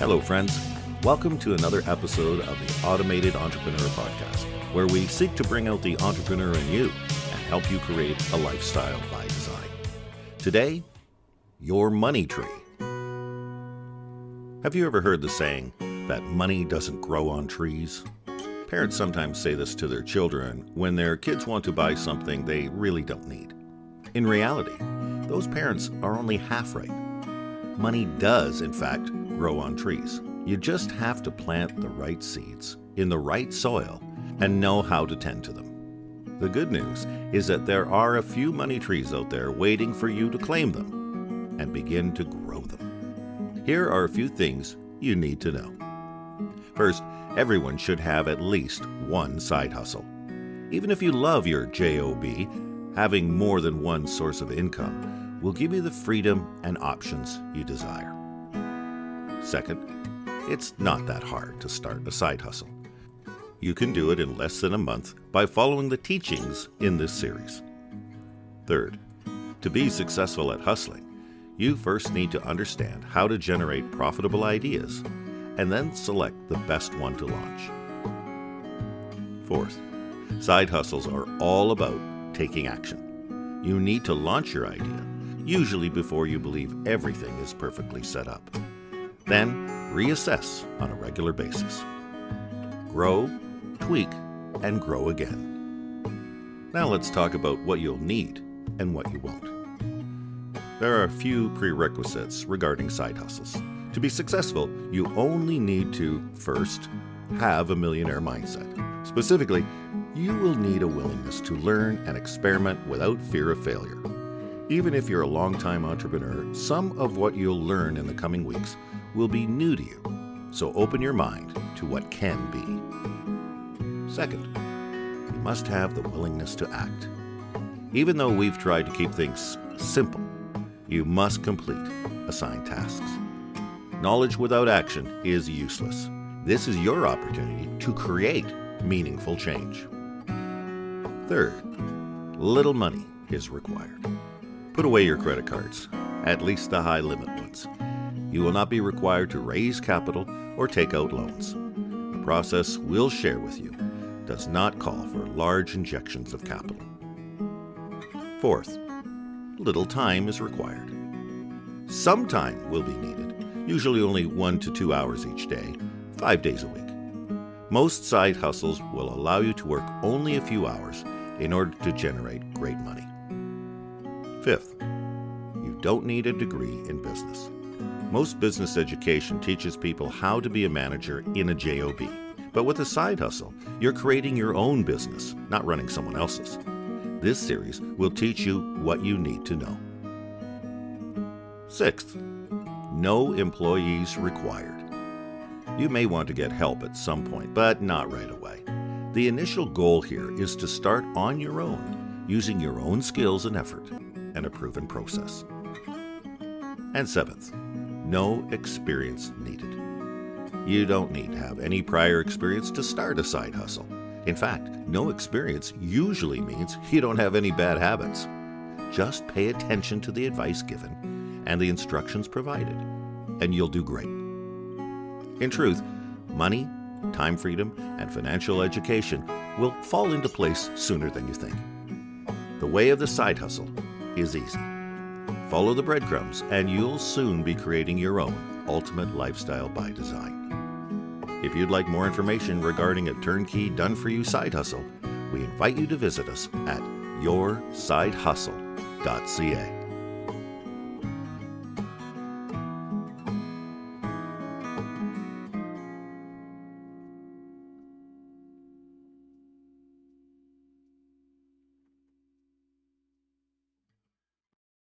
Hello, friends. Welcome to another episode of the Automated Entrepreneur Podcast, where we seek to bring out the entrepreneur in you and help you create a lifestyle by design. Today, your money tree. Have you ever heard the saying that money doesn't grow on trees? Parents sometimes say this to their children when their kids want to buy something they really don't need. In reality, those parents are only half right. Money does, in fact, grow on trees. You just have to plant the right seeds in the right soil and know how to tend to them. The good news is that there are a few money trees out there waiting for you to claim them and begin to grow them. Here are a few things you need to know. First, everyone should have at least one side hustle. Even if you love your job, having more than one source of income will give you the freedom and options you desire. Second, it's not that hard to start a side hustle. You can do it in less than a month by following the teachings in this series. Third, to be successful at hustling, you first need to understand how to generate profitable ideas and then select the best one to launch. Fourth, side hustles are all about taking action. You need to launch your idea, usually before you believe everything is perfectly set up. Then, reassess on a regular basis. Grow, tweak, and grow again. Now let's talk about what you'll need and what you won't. There are a few prerequisites regarding side hustles. To be successful, you only need to, first, have a millionaire mindset. Specifically, you will need a willingness to learn and experiment without fear of failure. Even if you're a long-time entrepreneur, some of what you'll learn in the coming weeks will be new to you, so open your mind to what can be. Second, you must have the willingness to act. Even though we've tried to keep things simple, you must complete assigned tasks. Knowledge without action is useless. This is your opportunity to create meaningful change. Third, little money is required. Put away your credit cards, at least the high-limit ones. You will not be required to raise capital or take out loans. The process we'll share with you does not call for large injections of capital. Fourth, little time is required. Some time will be needed, usually only 1 to 2 hours each day, 5 days a week. Most side hustles will allow you to work only a few hours in order to generate great money. Fifth, you don't need a degree in business. Most business education teaches people how to be a manager in a job. But with a side hustle, you're creating your own business, not running someone else's. This series will teach you what you need to know. Sixth, no employees required. You may want to get help at some point, but not right away. The initial goal here is to start on your own, using your own skills and effort, and a proven process. And seventh, no experience needed. You don't need to have any prior experience to start a side hustle. In fact, no experience usually means you don't have any bad habits. Just pay attention to the advice given and the instructions provided, and you'll do great. In truth, money, time freedom, and financial education will fall into place sooner than you think. The way of the side hustle is easy. Follow the breadcrumbs and you'll soon be creating your own ultimate lifestyle by design. If you'd like more information regarding a turnkey done-for-you side hustle, we invite you to visit us at yoursidehustle.ca.